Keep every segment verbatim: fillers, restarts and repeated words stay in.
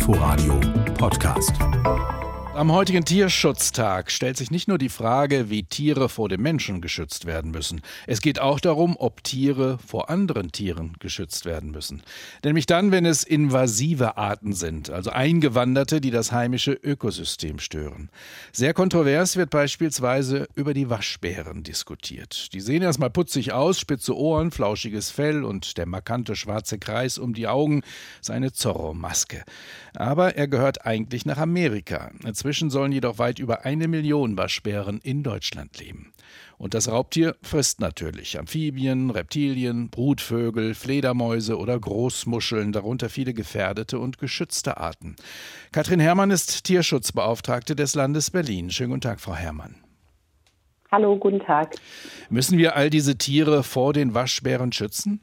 Inforadio Podcast. Am heutigen Tierschutztag stellt sich nicht nur die Frage, wie Tiere vor dem Menschen geschützt werden müssen. Es geht auch darum, ob Tiere vor anderen Tieren geschützt werden müssen. Nämlich dann, wenn es invasive Arten sind, also Eingewanderte, die das heimische Ökosystem stören. Sehr kontrovers wird beispielsweise über die Waschbären diskutiert. Die sehen erstmal putzig aus, spitze Ohren, flauschiges Fell und der markante schwarze Kreis um die Augen, seine Zorro-Maske. Aber er gehört eigentlich nach Amerika. Inzwischen sollen jedoch weit über eine Million Waschbären in Deutschland leben. Und das Raubtier frisst natürlich Amphibien, Reptilien, Brutvögel, Fledermäuse oder Großmuscheln, darunter viele gefährdete und geschützte Arten. Katrin Herrmann ist Tierschutzbeauftragte des Landes Berlin. Schönen guten Tag, Frau Herrmann. Hallo, guten Tag. Müssen wir all diese Tiere vor den Waschbären schützen?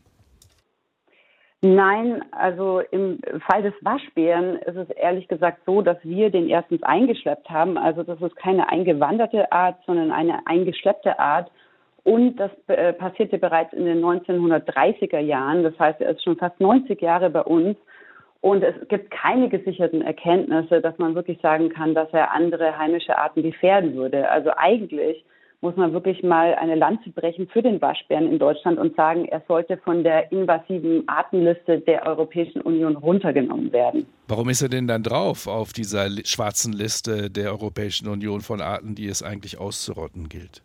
Nein, also im Fall des Waschbären ist es ehrlich gesagt so, dass wir den erstens eingeschleppt haben. Also das ist keine eingewanderte Art, sondern eine eingeschleppte Art. Und das äh, passierte bereits in den neunzehnhundertdreißiger Jahren. Das heißt, er ist schon fast neunzig Jahre bei uns. Und es gibt keine gesicherten Erkenntnisse, dass man wirklich sagen kann, dass er andere heimische Arten gefährden würde. Also eigentlich muss man wirklich mal eine Lanze brechen für den Waschbären in Deutschland und sagen, er sollte von der invasiven Artenliste der Europäischen Union runtergenommen werden. Warum ist er denn dann drauf auf dieser schwarzen Liste der Europäischen Union von Arten, die es eigentlich auszurotten gilt?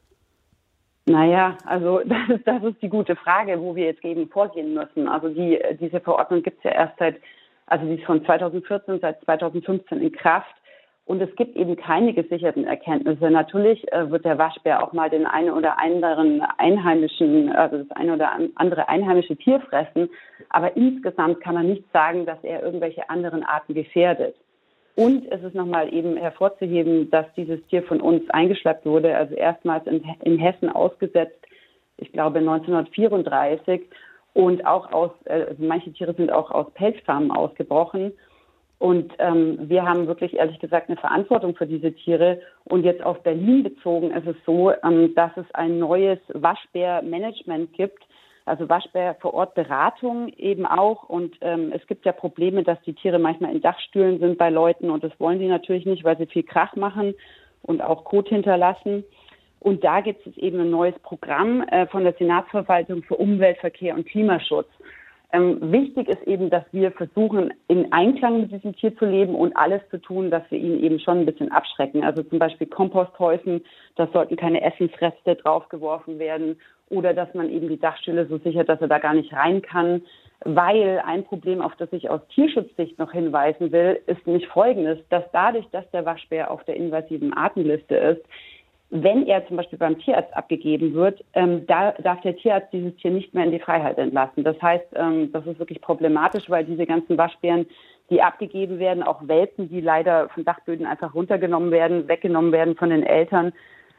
Naja, also das ist, das ist die gute Frage, wo wir jetzt gegen vorgehen müssen. Also die, diese Verordnung gibt es ja erst seit, also die ist von zweitausendvierzehn, seit zweitausendfünfzehn in Kraft. Und es gibt eben keine gesicherten Erkenntnisse. Natürlich äh, wird der Waschbär auch mal den einen oder anderen einheimischen, also das eine oder andere einheimische Tier fressen. Aber insgesamt kann man nicht sagen, dass er irgendwelche anderen Arten gefährdet. Und es ist nochmal eben hervorzuheben, dass dieses Tier von uns eingeschleppt wurde, also erstmals in, in Hessen ausgesetzt, ich glaube neunzehnhundertvierunddreißig. Und auch aus, äh, manche Tiere sind auch aus Pelzfarmen ausgebrochen. Und ähm, wir haben wirklich, ehrlich gesagt, eine Verantwortung für diese Tiere. Und jetzt auf Berlin bezogen ist es so, ähm, dass es ein neues Waschbärmanagement gibt, also Waschbär vor Ort Beratung eben auch. Und ähm, es gibt ja Probleme, dass die Tiere manchmal in Dachstühlen sind bei Leuten. Und das wollen sie natürlich nicht, weil sie viel Krach machen und auch Kot hinterlassen. Und da gibt es eben ein neues Programm äh, von der Senatsverwaltung für Umwelt, Verkehr und Klimaschutz. Ähm, wichtig ist eben, dass wir versuchen, in Einklang mit diesem Tier zu leben und alles zu tun, dass wir ihn eben schon ein bisschen abschrecken. Also zum Beispiel Komposthäufen, da sollten keine Essensreste draufgeworfen werden oder dass man eben die Dachstühle so sichert, dass er da gar nicht rein kann. Weil ein Problem, auf das ich aus Tierschutzsicht noch hinweisen will, ist nämlich folgendes, dass dadurch, dass der Waschbär auf der invasiven Artenliste ist, wenn er zum Beispiel beim Tierarzt abgegeben wird, ähm, da darf der Tierarzt dieses Tier nicht mehr in die Freiheit entlassen. Das heißt, ähm, das ist wirklich problematisch, weil diese ganzen Waschbären, die abgegeben werden, auch Welpen, die leider von Dachböden einfach runtergenommen werden, weggenommen werden von den Eltern.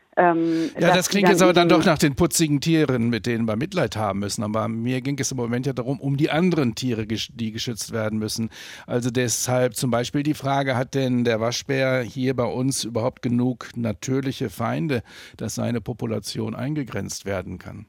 Ähm, ja, das klingt jetzt aber dann doch nach den putzigen Tieren, mit denen wir Mitleid haben müssen. Aber mir ging es im Moment ja darum, um die anderen Tiere, die geschützt werden müssen. Also deshalb zum Beispiel die Frage, hat denn der Waschbär hier bei uns überhaupt genug natürliche Feinde, dass seine Population eingegrenzt werden kann?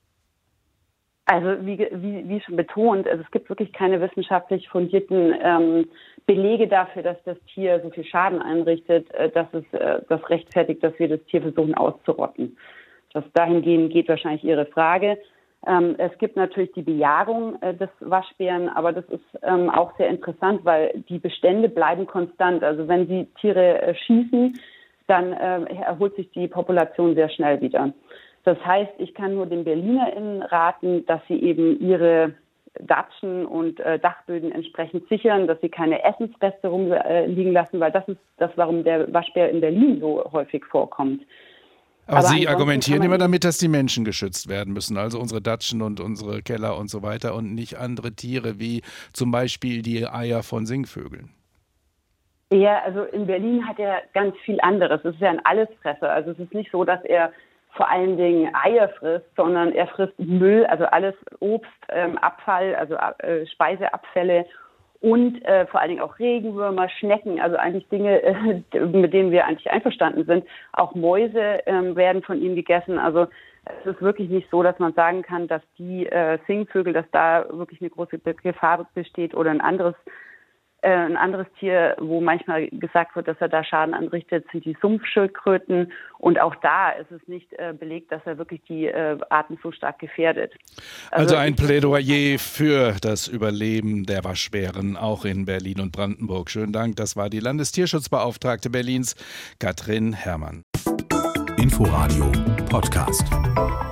Also wie, wie, wie schon betont, also es gibt wirklich keine wissenschaftlich fundierten ähm, Belege dafür, dass das Tier so viel Schaden einrichtet, äh, dass es äh, das rechtfertigt, dass wir das Tier versuchen auszurotten. Das dahingehend geht wahrscheinlich Ihre Frage. Ähm, es gibt natürlich die Bejagung äh, des Waschbären, aber das ist ähm, auch sehr interessant, weil die Bestände bleiben konstant. Also wenn Sie Tiere äh, schießen, dann äh, erholt sich die Population sehr schnell wieder. Das heißt, ich kann nur den BerlinerInnen raten, dass sie eben ihre Datschen und äh, Dachböden entsprechend sichern, dass sie keine Essensreste rumliegen lassen, weil das ist das, warum der Waschbär in Berlin so häufig vorkommt. Aber, Aber Sie argumentieren immer damit, dass die Menschen geschützt werden müssen, also unsere Datschen und unsere Keller und so weiter und nicht andere Tiere wie zum Beispiel die Eier von Singvögeln. Ja, also in Berlin hat er ganz viel anderes. Es ist ja ein Allesfresser. Also es ist nicht so, dass er vor allen Dingen Eier frisst, sondern er frisst Müll, also alles Obst, ähm, Abfall, also äh, Speiseabfälle und äh, vor allen Dingen auch Regenwürmer, Schnecken, also eigentlich Dinge, äh, mit denen wir eigentlich einverstanden sind. Auch Mäuse äh, werden von ihm gegessen. Also es ist wirklich nicht so, dass man sagen kann, dass die äh, Singvögel, dass da wirklich eine große Gefahr besteht oder ein anderes Ein anderes Tier, wo manchmal gesagt wird, dass er da Schaden anrichtet, sind die Sumpfschildkröten. Und auch da ist es nicht äh, belegt, dass er wirklich die äh, Arten so stark gefährdet. Also, also ein Plädoyer für das Überleben der Waschbären, auch in Berlin und Brandenburg. Schönen Dank, das war die Landestierschutzbeauftragte Berlins, Katrin Herrmann. Inforadio Podcast.